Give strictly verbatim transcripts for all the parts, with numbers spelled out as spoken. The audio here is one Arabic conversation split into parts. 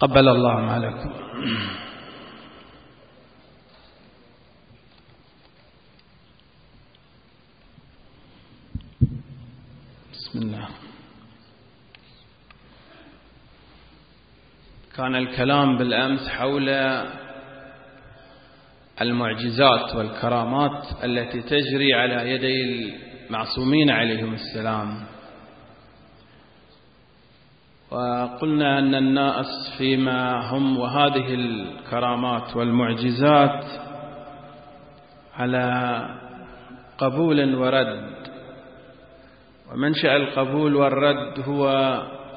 تقبل الله عملكم. بسم الله. كان الكلام بالأمس حول المعجزات والكرامات التي تجري على يدي المعصومين عليهم السلام، وقلنا أن الناس فيما هم وهذه الكرامات والمعجزات على قبول ورد، ومنشأ القبول والرد هو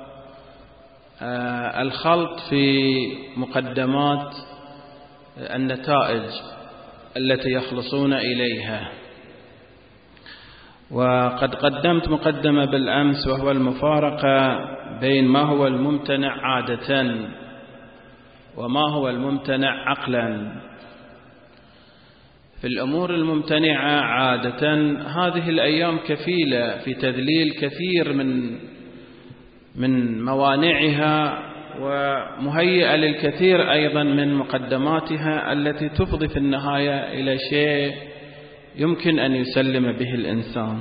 الخلط في مقدمات النتائج التي يخلصون إليها. وقد قدمت مقدمة بالأمس وهو المفارقة بين ما هو الممتنع عادة وما هو الممتنع عقلا. في الأمور الممتنعة عادة هذه الأيام كفيلة في تذليل كثير من من موانعها، ومهيئة للكثير أيضا من مقدماتها التي تفضي في النهاية إلى شيء يمكن أن يسلم به الإنسان.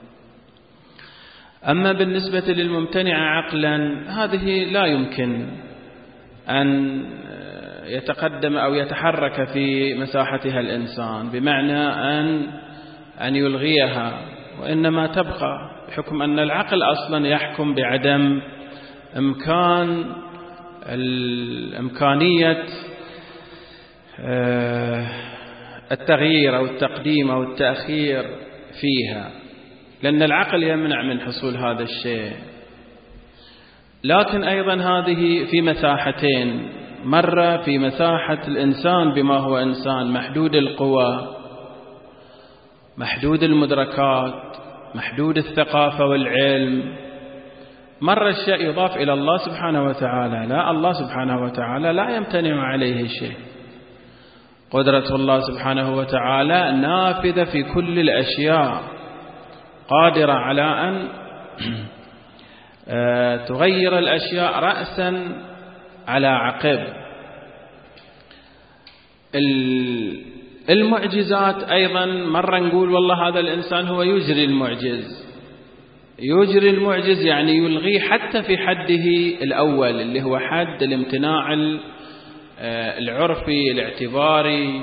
أما بالنسبة للممتنع عقلا هذه لا يمكن أن يتقدم أو يتحرك في مساحتها الإنسان، بمعنى أن أن يلغيها، وإنما تبقى بحكم أن العقل أصلا يحكم بعدم إمكان الإمكانية التغيير أو التقديم أو التأخير فيها، لأن العقل يمنع من حصول هذا الشيء. لكن أيضا هذه في مساحتين، مرة في مساحة الإنسان بما هو إنسان محدود القوى، محدود المدركات، محدود الثقافة والعلم. مرة الشيء يضاف إلى الله سبحانه وتعالى، لا، الله سبحانه وتعالى لا يمتنع عليه شيء. قدرة الله سبحانه وتعالى نافذة في كل الأشياء، قادرة على أن تغير الأشياء رأسا على عقب. المعجزات أيضا مرة نقول والله هذا الإنسان هو يجري المعجز. يجري المعجز يعني يلغي حتى في حده الأول اللي هو حد الامتناع العرفي الاعتباري.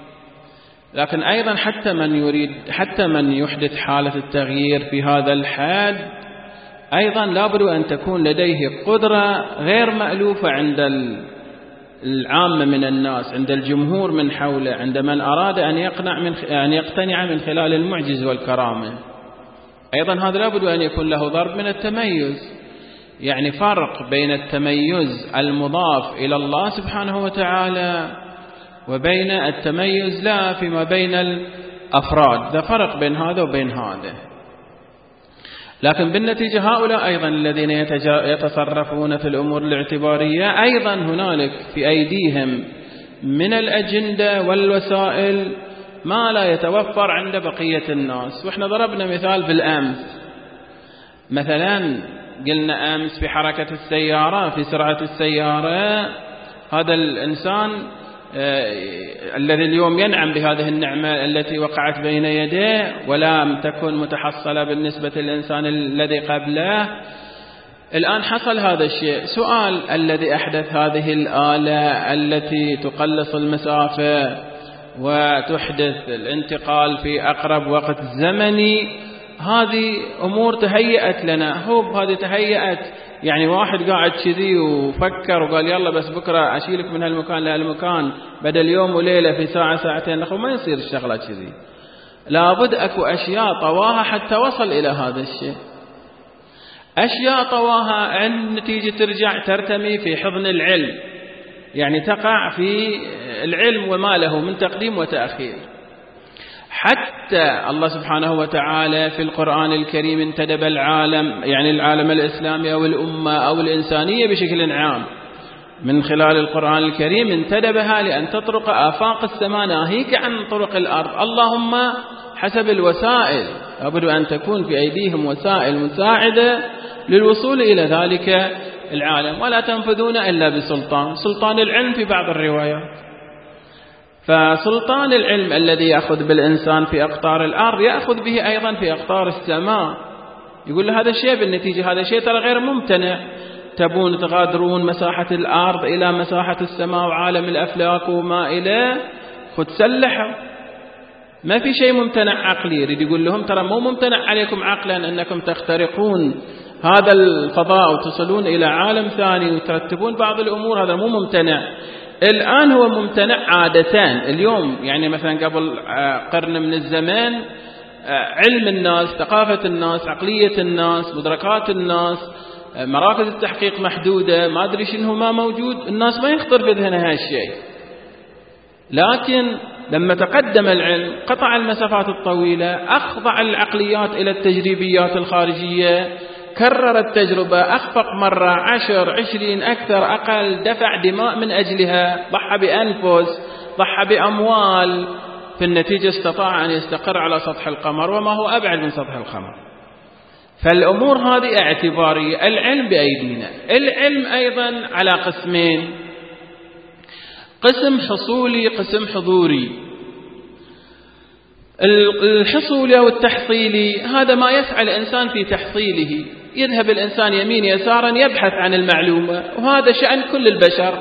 لكن أيضا حتى من يريد حتى من يحدث حالة التغيير في هذا الحد أيضا لابد أن تكون لديه قدرة غير مألوفة عند العامة من الناس، عند الجمهور من حوله، عند من أراد أن يقنع من أن يقتنع من خلال المعجز والكرامة. أيضا هذا لابد أن يكون له ضرب من التميز، يعني فرق بين التميز المضاف إلى الله سبحانه وتعالى وبين التميز لا فيما بين الأفراد، ذا فرق بين هذا وبين هذا. لكن بالنتيجة هؤلاء أيضا الذين يتصرفون في الأمور الاعتبارية أيضا هنالك في أيديهم من الأجندة والوسائل ما لا يتوفر عند بقية الناس. وإحنا ضربنا مثال بالأمس، مثلا قلنا أمس في حركة السيارة، في سرعة السيارة، هذا الإنسان الذي اليوم ينعم بهذه النعمة التي وقعت بين يديه ولم تكن متحصلة بالنسبة للإنسان الذي قبله، الآن حصل هذا الشيء. سؤال: الذي أحدث هذه الآلة التي تقلص المسافة وتحدث الانتقال في أقرب وقت زمني، هذه أمور تهيأت لنا، هو هذه تهيأت، يعني واحد قاعد كذي وفكر وقال يلا بس بكرة أشيلك من هالمكان لهالمكان بدل يوم وليلة في ساعة ساعتين، أخو ما يصير الشغلة كذي. لابد أكو أشياء طواها حتى وصل إلى هذا الشيء، أشياء طواها عند نتيجة ترجع ترتمي في حضن العلم، يعني تقع في العلم وما له من تقديم وتأخير. حتى الله سبحانه وتعالى في القرآن الكريم انتدب العالم، يعني العالم الإسلامي أو الأمة أو الإنسانية بشكل عام، من خلال القرآن الكريم انتدبها لأن تطرق آفاق السماء ناهيك عن طرق الأرض، اللهم حسب الوسائل، لابد أن تكون في أيديهم وسائل مساعدة للوصول إلى ذلك العالم، ولا تنفذون إلا بسلطان، سلطان العلم في بعض الروايات. فسلطان العلم الذي يأخذ بالإنسان في أقطار الأرض يأخذ به أيضا في أقطار السماء. يقول له هذا الشيء بالنتيجة هذا الشيء ترى غير ممتنع، تبون تغادرون مساحة الأرض إلى مساحة السماء وعالم الأفلاك وما إليه، خد سلحوا، ما في شيء ممتنع عقلي. يريد يقول لهم ترى مو ممتنع عليكم عقلا أنكم تخترقون هذا الفضاء وتصلون إلى عالم ثاني وترتبون بعض الأمور، هذا مو ممتنع. الآن هو ممتنع عادتان اليوم، يعني مثلا قبل قرن من الزمان علم الناس، ثقافة الناس، عقلية الناس، مدركات الناس، مراكز التحقيق محدودة، ما أدري شنو ما موجود، الناس ما يخطر في ذهنها هالشيء. لكن لما تقدم العلم قطع المسافات الطويلة، أخضع العقليات إلى التجريبيات الخارجية، كرر التجربة، أخفق مرة، عشر عشرين أكثر أقل، دفع دماء من أجلها، ضحى بأنفس، ضحى بأموال، في النتيجة استطاع أن يستقر على سطح القمر وما هو أبعد من سطح القمر. فالأمور هذه اعتبارية. العلم بأيدينا. العلم أيضا على قسمين، قسم حصولي قسم حضوري. الحصولي أو التحصيلي هذا ما يسعى الإنسان في تحصيله، يذهب الإنسان يمين يسارا يبحث عن المعلومة، وهذا شأن كل البشر.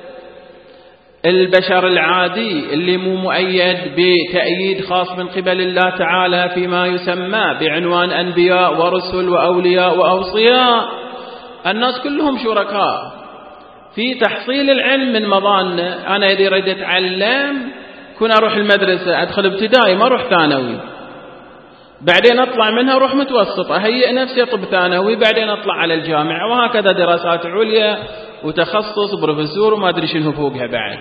البشر العادي اللي مو مؤيد بتأييد خاص من قبل الله تعالى فيما يسمى بعنوان أنبياء ورسل وأولياء وأوصياء، الناس كلهم شركاء في تحصيل العلم من مظانة. أنا إذا أريد أتعلم كنا أروح المدرسة، أدخل ابتدائي ما أروح ثانوي، بعدين أطلع منها أروح متوسطة، أهيئ نفسي طب ثانوي، بعدين أطلع على الجامعة، وهكذا دراسات عليا وتخصص بروفيسور وما أدري شنو فوقها بعد.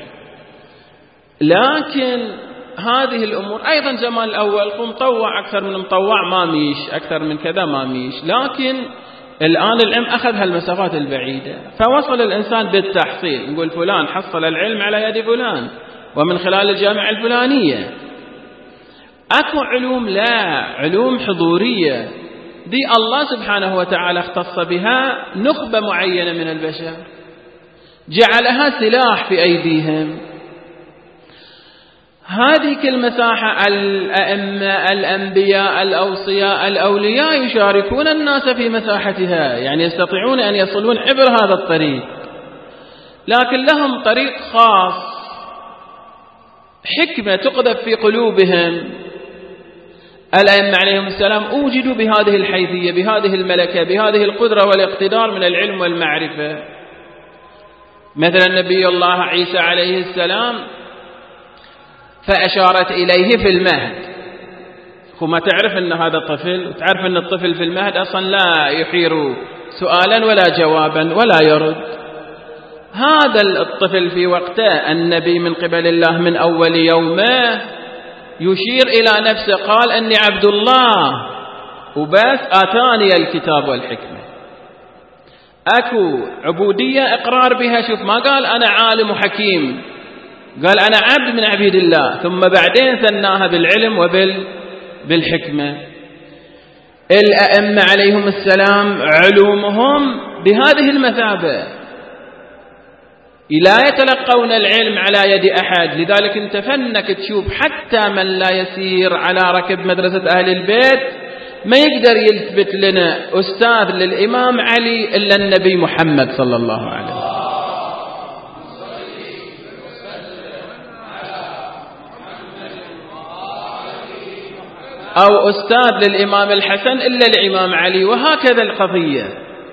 لكن هذه الأمور أيضا زمان الأول مطوع أكثر من مطوع ما ميش، أكثر من كذا ما ميش، لكن الآن العلم أخذ هالمسافات البعيدة، فوصل الإنسان بالتحصيل، نقول فلان حصل العلم على يد فلان ومن خلال الجامعة الفلانية. أكو علوم لا، علوم حضورية دي الله سبحانه وتعالى اختص بها نخبة معينة من البشر، جعلها سلاح في أيديهم. هذه المساحة الأئمة الأنبياء الأوصياء الأولياء يشاركون الناس في مساحتها، يعني يستطيعون أن يصلون عبر هذا الطريق، لكن لهم طريق خاص، حكمة تقذف في قلوبهم. الأئمة عليهم السلام أوجدوا بهذه الحيثية، بهذه الملكة، بهذه القدرة والاقتدار من العلم والمعرفة. مثلا نبي الله عيسى عليه السلام فأشارت إليه في المهد، وما تعرف أن هذا طفل، وتعرف أن الطفل في المهد أصلا لا يحير سؤالا ولا جوابا ولا يرد. هذا الطفل في وقته النبي من قبل الله من أول يومه يشير إلى نفسه، قال أني عبد الله وبس آتاني الكتاب والحكمة. أكو عبودية إقرار بها، شوف ما قال أنا عالم وحكيم، قال أنا عبد من عبيد الله، ثم بعدين ثناها بالعلم وبالحكمة. الأئمة عليهم السلام علومهم بهذه المثابة، لا يتلقون العلم على يد أحد. لذلك انت فنك تشوف حتى من لا يسير على ركب مدرسة أهل البيت ما يقدر يثبت لنا أستاذ للإمام علي إلا النبي محمد صلى الله عليه وسلم، أو أستاذ للإمام الحسن إلا الإمام علي، وهكذا القضية.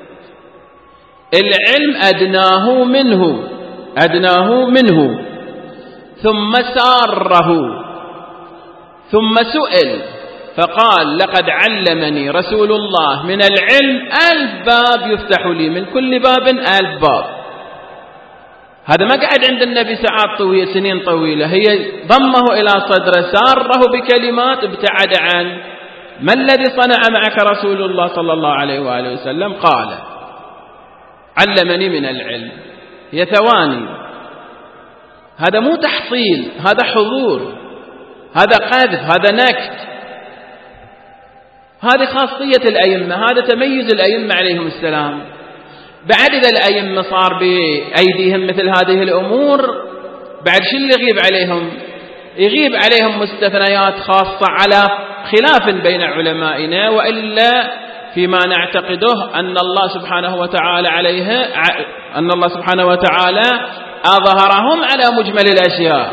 العلم أدناه منه أدناه منه ثم ساره، ثم سئل فقال لقد علمني رسول الله من العلم ألف باب يفتح لي، من كل باب ألف باب. هذا ما قعد عند النبي ساعات طويلة، سنين طويلة، هي ضمه إلى صدره، ساره بكلمات، ابتعد عن ما الذي صنع معك رسول الله صلى الله عليه وآله وسلم؟ قال علمني من العلم. هي ثواني، هذا مو تحصيل، هذا حضور، هذا قذف، هذا نكت. هذه خاصية الأئمة، هذا تميز الأئمة عليهم السلام. بعد إذا الأئمة صار بأيديهم مثل هذه الأمور بعد شو اللي يغيب عليهم؟ يغيب عليهم مستثنيات خاصة على خلاف بين علمائنا، وإلا فيما نعتقده أن الله سبحانه وتعالى عليه أن الله سبحانه وتعالى أظهرهم على مجمل الأشياء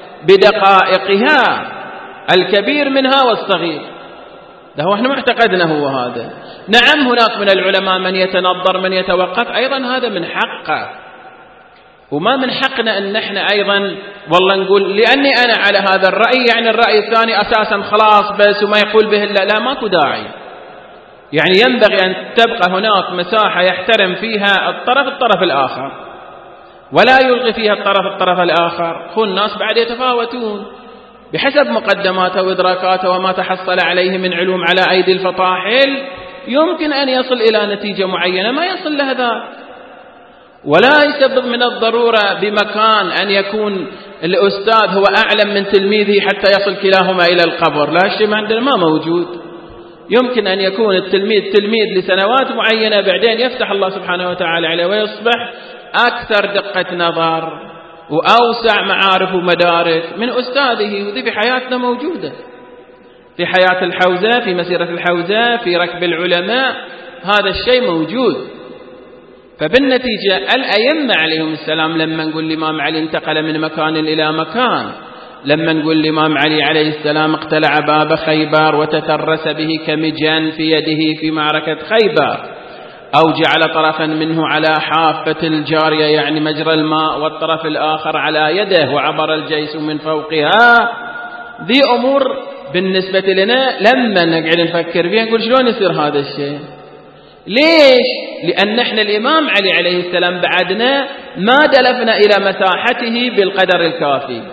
بدقائقها الكبير منها والصغير. ده هو احنا معتقدنا هو هذا. نعم هناك من العلماء من يتنظر من يتوقف، أيضا هذا من حقه، وما من حقنا أن احنا أيضا والله نقول لأني أنا على هذا الرأي يعني الرأي الثاني أساسا خلاص بس وما يقول به إلا لا، ماكو داعي. يعني ينبغي أن تبقى هناك مساحة يحترم فيها الطرف الطرف الآخر ولا يلغي فيها الطرف الطرف الآخر. هو الناس بعد يتفاوتون بحسب مقدماته وإدراكاته وما تحصل عليه من علوم على أيدي الفطاحل، يمكن أن يصل إلى نتيجة معينة ما يصل لها ذاك، ولا يسبب من الضرورة بمكان أن يكون الأستاذ هو أعلم من تلميذه حتى يصل كلاهما إلى القبر. لا، شيء عندنا ما موجود. يمكن أن يكون التلميذ تلميذ لسنوات معينة بعدين يفتح الله سبحانه وتعالى عليه ويصبح أكثر دقة نظر وأوسع معارف ومدارك من أستاذه، وذي في حياتنا موجودة، في حياة الحوزة، في مسيرة الحوزة، في ركب العلماء، هذا الشيء موجود. فبالنتيجة الأئمة عليهم السلام لما نقول الإمام علي انتقل من مكان إلى مكان، لما نقول الإمام علي عليه السلام اقتلع باب خيبر وتترس به كمجان في يده في معركة خيبر، أو جعل طرفا منه على حافة الجارية يعني مجرى الماء والطرف الآخر على يده وعبر الجيش من فوقها، ذي أمور بالنسبة لنا لما نقعد نفكر فيها نقول شلون يصير هذا الشيء؟ ليش؟ لأن احنا الإمام علي عليه السلام بعدنا ما دلفنا إلى مساحته بالقدر الكافي،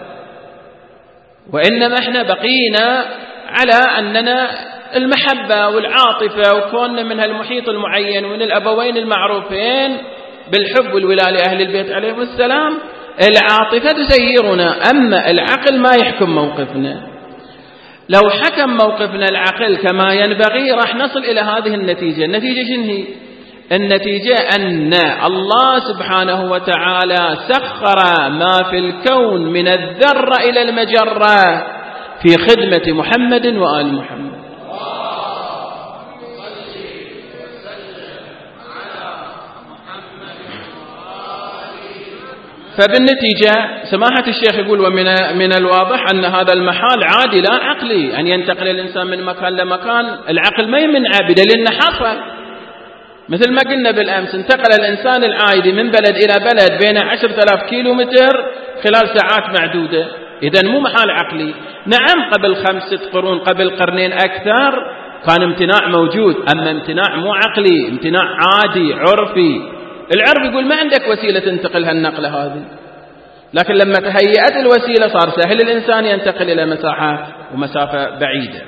وإنما احنا بقينا على أننا المحبة والعاطفة وكوننا من هالمحيط المعين ومن الأبوين المعروفين بالحب والولاء لأهل البيت عليهم السلام، العاطفة تسيرنا، أما العقل ما يحكم موقفنا. لو حكم موقفنا العقل كما ينبغي راح نصل إلى هذه النتيجة. النتيجة شنو هي؟ النتيجة أن الله سبحانه وتعالى سخر ما في الكون من الذرة إلى المجرة في خدمة محمد وآل محمد. فبالنتيجة سماحة الشيخ يقول ومن من الواضح أن هذا المحال عادي لا عقلي، أن ينتقل الإنسان من مكان لمكان، العقل ما يمنع بدليل أنه حصل. مثل ما قلنا بالأمس انتقل الإنسان العادي من بلد إلى بلد بين عشرة آلاف كيلو متر خلال ساعات معدودة، إذن مو محال عقلي. نعم قبل خمسة قرون قبل قرنين أكثر كان امتناع موجود، أما امتناع مو عقلي، امتناع عادي عرفي. العرب يقول ما عندك وسيلة تنتقل هالنقلة هذه، لكن لما تهيأت الوسيلة صار سهل الإنسان ينتقل إلى مساحة ومسافة بعيدة.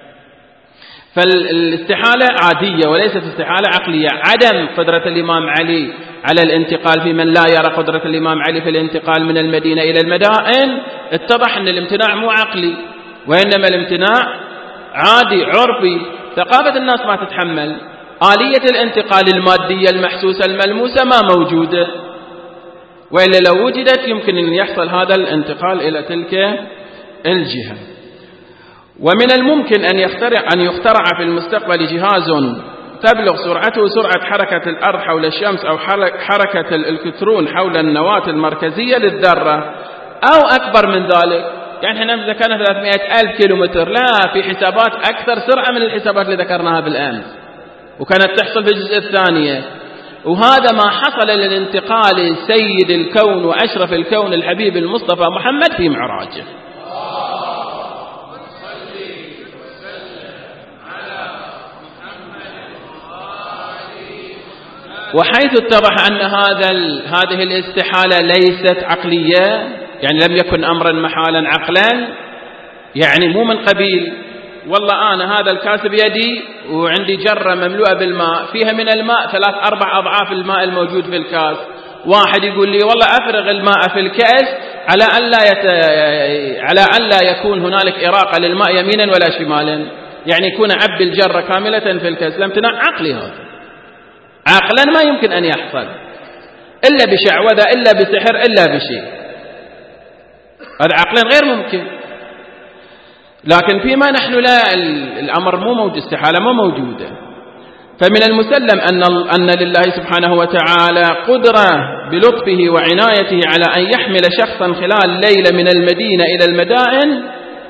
فالاستحالة عادية وليست استحالة عقلية. عدم قدرة الإمام علي على الانتقال في من لا يرى قدرة الإمام علي في الانتقال من المدينة إلى المدائن، اتضح أن الامتناع مو عقلي وإنما الامتناع عادي عرفي. ثقافة الناس ما تتحمل، آلية الانتقال المادية المحسوسة الملموسة ما موجودة، وإلا لو وجدت يمكن أن يحصل هذا الانتقال إلى تلك الجهة. ومن الممكن أن يخترع أن يخترع في المستقبل جهاز تبلغ سرعته سرعة حركة الأرض حول الشمس أو حركة الإلكترون حول النواة المركزية للذرة أو أكبر من ذلك. يعني احنا ذكرنا ثلاثمائة ألف كيلومتر، لا، في حسابات أكثر سرعة من الحسابات اللي ذكرناها بالأمس وكانت تحصل في الجزء الثانية. وهذا ما حصل للانتقال سيد الكون وأشرف الكون الحبيب المصطفى محمد في معراجه. وحيث اتضح أن هذا هذه الاستحالة ليست عقلية، يعني لم يكن أمرا محالا عقلا، يعني مو من قبيل والله أنا هذا الكاس بيدي وعندي جرة مملوءة بالماء فيها من الماء ثلاث أربع أضعاف الماء الموجود في الكاس، واحد يقول لي والله أفرغ الماء في الكأس على أن لا يت... على أن لا يكون هنالك إراقة للماء يمينا ولا شمالا، يعني يكون عب الجرة كاملة في الكأس. الامتناع عقلي هذا، عقلا ما يمكن أن يحصل إلا بشعوذة إلا بسحر إلا بشيء، هذا عقلا غير ممكن. لكن فيما نحن لا، الأمر مو موجود، استحالة مو موجودة. فمن المسلم أن أن لله سبحانه وتعالى قدرة بلطفه وعنايته على أن يحمل شخصا خلال ليلة من المدينة إلى المدائن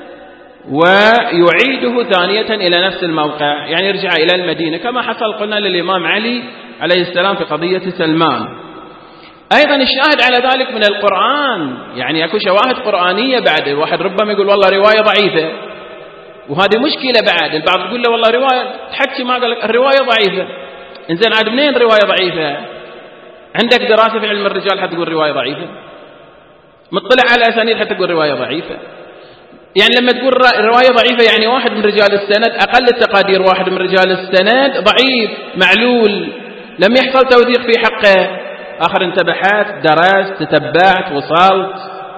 ويعيده ثانية إلى نفس الموقع، يعني يرجع إلى المدينة كما حصل قلنا للإمام علي عليه السلام في قضية سلمان. أيضا الشاهد على ذلك من القرآن، يعني أكو شواهد قرآنية بعد. الواحد ربما يقول والله رواية ضعيفة، وهذه مشكلة بعد. البعض يقول له والله رواية تحكي ما قال لك الرواية ضعيفة. إنزين عاد منين رواية ضعيفة؟ عندك دراسة في علم الرجال حتى تقول رواية ضعيفة؟ مطلع على أسانيد حتى تقول رواية ضعيفة؟ يعني لما تقول رواية ضعيفة يعني واحد من رجال السند، أقل التقادير واحد من رجال السند ضعيف معلول لم يحصل توثيق في حقه. آخر انت بحثت درست تتبعت وصلت،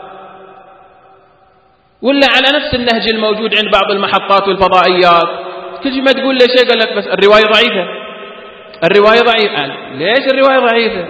ولا على نفس النهج الموجود عند بعض المحطات والفضائيات، كل ما تقول له شيء قال لك بس الرواية ضعيفة الرواية ضعيفة. ليش الرواية ضعيفة؟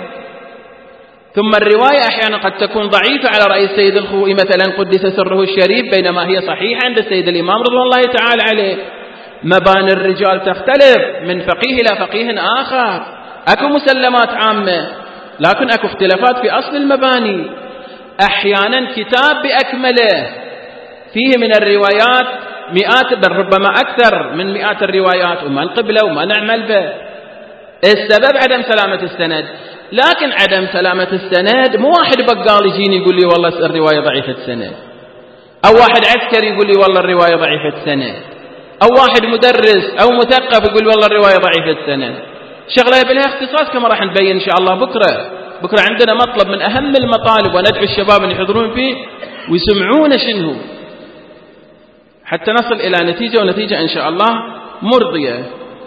ثم الرواية أحيانا قد تكون ضعيفة على رأي السيد الخوئي مثلا قدس سره الشريف، بينما هي صحيحة عند السيد الإمام رضوان الله تعالى عليه. مباني الرجال تختلف من فقيه إلى فقيه آخر، أكو مسلمات عامة لكن أكو اختلافات في أصل المباني. أحيانا كتاب بأكمله فيه من الروايات مئات بل ربما أكثر من مئات الروايات وما نقبله وما نعمل به. السبب عدم سلامة السند. لكن عدم سلامة السند مو واحد بقال يجيني يقول لي والله الرواية ضعيفة السند، أو واحد عسكري يقول لي والله الرواية ضعيفة السند، أو واحد مدرس أو مثقف يقول والله الرواية ضعيفة السند. شغلة بلها اختصاص كما راح نبين إن شاء الله بكرة. بكرة عندنا مطلب من أهم المطالب وندعو الشباب أن يحضرون فيه ويسمعون شنو حتى نصل إلى نتيجة، ونتيجة إن شاء الله مرضية.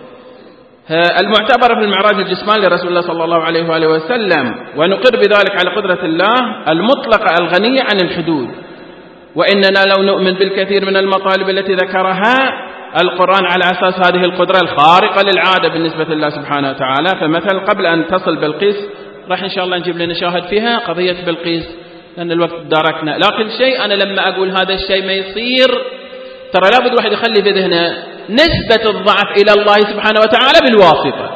المعتبر في المعراج الجسماني لرسول الله صلى الله عليه وآله وسلم، ونقر بذلك على قدرة الله المطلقة الغنية عن الحدود. وإننا لو نؤمن بالكثير من المطالب التي ذكرها القرآن على أساس هذه القدرة الخارقة للعادة بالنسبة لله سبحانه وتعالى. فمثل قبل أن تصل بلقيس راح إن شاء الله نجيب لنا شاهد فيها قضية بلقيس لأن الوقت داركنا. لكن شيء أنا لما أقول هذا الشيء ما يصير، ترى لابد واحد يخلي في ذهنه نسبة الضعف إلى الله سبحانه وتعالى بالواسطة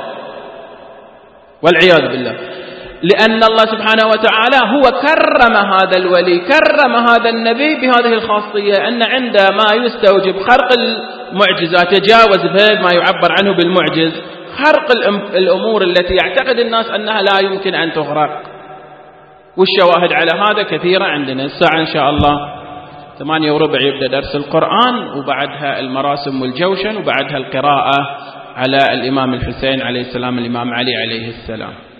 والعياذ بالله، لأن الله سبحانه وتعالى هو كرم هذا الولي، كرم هذا النبي بهذه الخاصية أن عندما يستوجب خرق المعجزات يتجاوز بهذا ما يعبر عنه بالمعجز، خرق الأمور التي يعتقد الناس أنها لا يمكن أن تخرق. والشواهد على هذا كثيرة عندنا. الساعة إن شاء الله ثمانية وربع يبدأ درس القرآن، وبعدها المراسم والجوشن، وبعدها القراءة على الإمام الحسين عليه السلام الإمام علي عليه السلام.